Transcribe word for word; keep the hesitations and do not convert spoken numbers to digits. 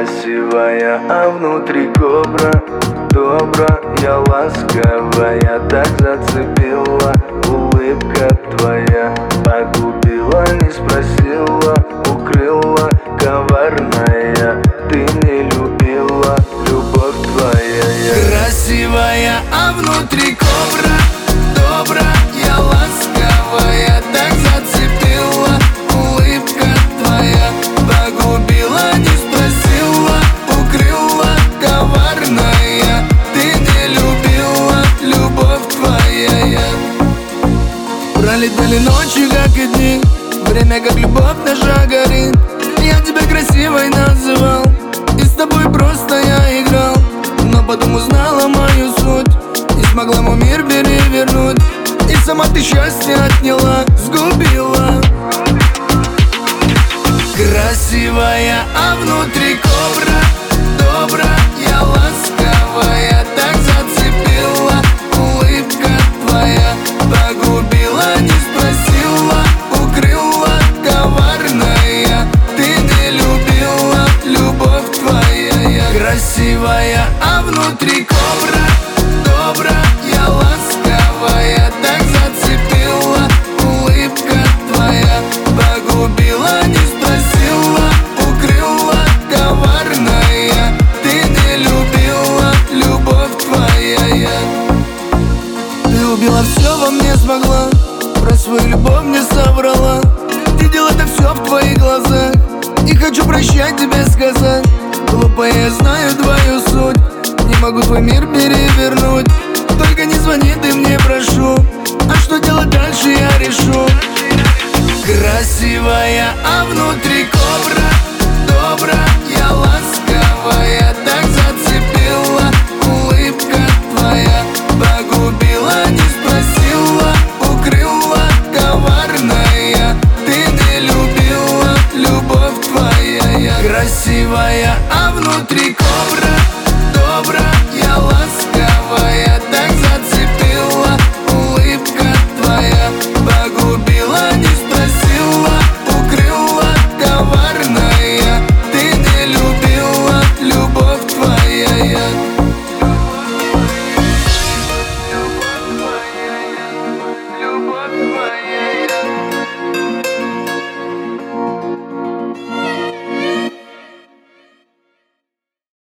Красивая, а внутри кобра. Добрая, ласковая, так зацепила. Улыбка твоя погубила, не спросила. Укрыла, коварная, ты не любила. Любовь твоя. Красивая, а внутри кобра. Добрая, ласковая, так зацепила. Улыбка твоя погубила, не спросила. Укрыла, коварная, ты не любила. Любовь твоя. Пролетели ночи, как и дни. Время, как любовь наша горит. Я тебя красивой называл, и с тобой просто я играл. Но потом узнала мою суть, не смогла мой мир перевернуть. И сама ты счастье отняла, сгубила. Красивая, а внутри кобра. Добрая, ласковая, так зацепила. Улыбка твоя погубила, не спросила. Укрыла, коварная, ты не любила. Любовь твоя. Красивая, а внутри кобра. Добрая, ласковая, так зацепила. Улыбка твоя погубила, не спросила. Укрыла, коварная, ты не любила. Любовь твоя. Ты убила все во мне, смогла. Про свою любовь мне соврала. Видел это все в твоих глазах. Не хочу прощать, тебе сказать. Глупая, я знаю твою суть. Не могу твой мир перевернуть. Только не звони ты мне, прошу. А что делать дальше, я решу. Красивая, а внутри кобра. Добрая, ласковая,